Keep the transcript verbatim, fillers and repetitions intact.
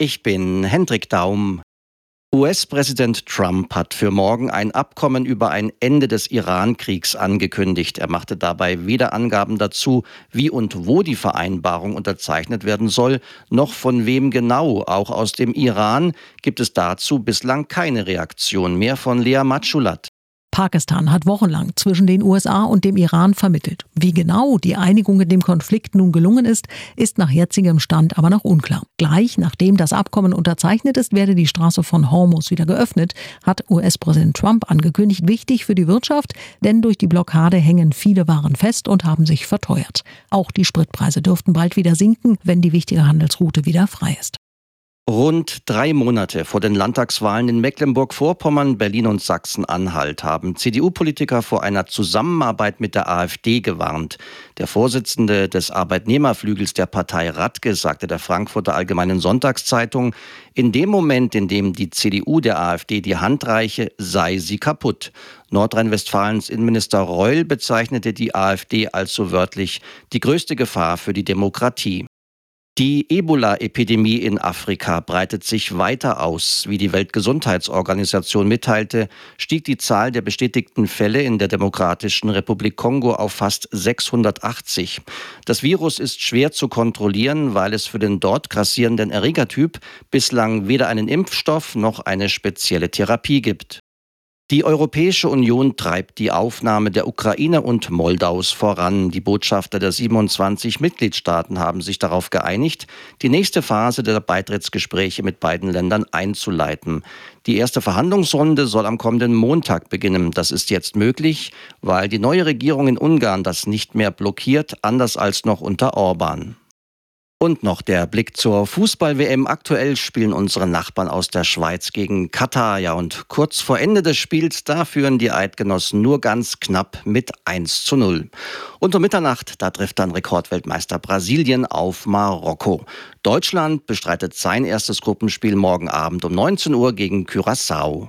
Ich bin Hendrik Daum. U S-Präsident Trump hat für morgen ein Abkommen über ein Ende des Iran-Kriegs angekündigt. Er machte dabei weder Angaben dazu, wie und wo die Vereinbarung unterzeichnet werden soll, noch von wem genau. Auch aus dem Iran gibt es dazu bislang keine Reaktion. Mehr von Lea Matschulat. Pakistan hat wochenlang zwischen den U S A und dem Iran vermittelt. Wie genau die Einigung in dem Konflikt nun gelungen ist, ist nach jetzigem Stand aber noch unklar. Gleich nachdem das Abkommen unterzeichnet ist, werde die Straße von Hormuz wieder geöffnet, hat U S-Präsident Trump angekündigt. Wichtig für die Wirtschaft, denn durch die Blockade hängen viele Waren fest und haben sich verteuert. Auch die Spritpreise dürften bald wieder sinken, wenn die wichtige Handelsroute wieder frei ist. Rund drei Monate vor den Landtagswahlen in Mecklenburg-Vorpommern, Berlin und Sachsen-Anhalt haben C D U-Politiker vor einer Zusammenarbeit mit der AfD gewarnt. Der Vorsitzende des Arbeitnehmerflügels der Partei Radke sagte der Frankfurter Allgemeinen Sonntagszeitung, in dem Moment, in dem die C D U der AfD die Hand reiche, sei sie kaputt. Nordrhein-Westfalens Innenminister Reul bezeichnete die AfD als so wörtlich die größte Gefahr für die Demokratie. Die Ebola-Epidemie in Afrika breitet sich weiter aus. Wie die Weltgesundheitsorganisation mitteilte, stieg die Zahl der bestätigten Fälle in der Demokratischen Republik Kongo auf fast sechshundertachtzig. Das Virus ist schwer zu kontrollieren, weil es für den dort grassierenden Erregertyp bislang weder einen Impfstoff noch eine spezielle Therapie gibt. Die Europäische Union treibt die Aufnahme der Ukraine und Moldaus voran. Die Botschafter der siebenundzwanzig Mitgliedstaaten haben sich darauf geeinigt, die nächste Phase der Beitrittsgespräche mit beiden Ländern einzuleiten. Die erste Verhandlungsrunde soll am kommenden Montag beginnen. Das ist jetzt möglich, weil die neue Regierung in Ungarn das nicht mehr blockiert, anders als noch unter Orban. Und noch der Blick zur Fußball-W M. Aktuell spielen unsere Nachbarn aus der Schweiz gegen Katar. Ja, und kurz vor Ende des Spiels, da führen die Eidgenossen nur ganz knapp mit eins zu null. Und um Mitternacht, da trifft dann Rekordweltmeister Brasilien auf Marokko. Deutschland bestreitet sein erstes Gruppenspiel morgen Abend um neunzehn Uhr gegen Curaçao.